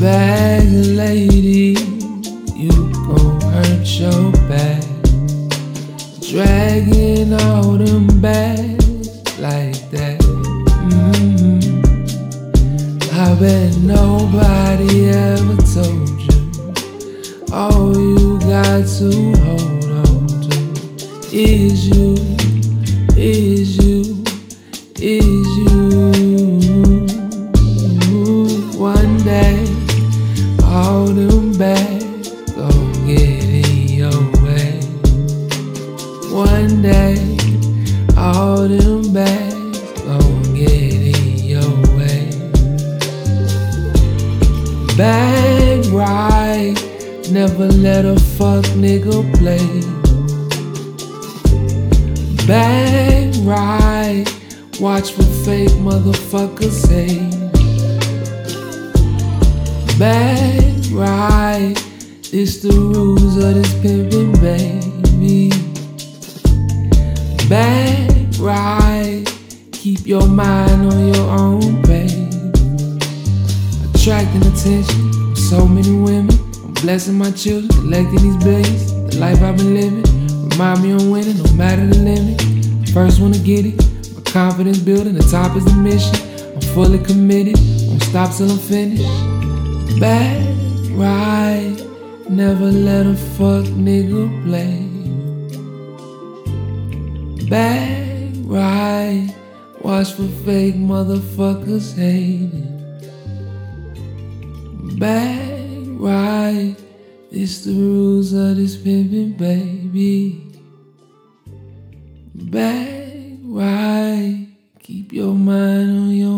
Bag lady, you gon' hurt your back. Dragging all them bags like that. I bet nobody ever told you all you got to hold on to is you, is you, is you. One day, all them bags gon' get in your way. One day, all them bags gon' get in your way. Bag right, never let a fuck nigga play. Bag right, watch for fake motherfuckers hate. Bag right, it's the rules of this pimpin', baby. Bag right, keep your mind on your own, baby. Attracting attention from so many women. I'm blessing my children, collecting these billions. The life I've been living remind me I'm winning, no matter the limit. First one to get it, my confidence building. The top is the mission. I'm fully committed, won't stop till I'm finished. Bag right, never let a fuck nigga play. Bag right, watch for fake motherfuckers hating. Bag right, it's the rules of this pimpin', baby. Bag right, keep your mind on your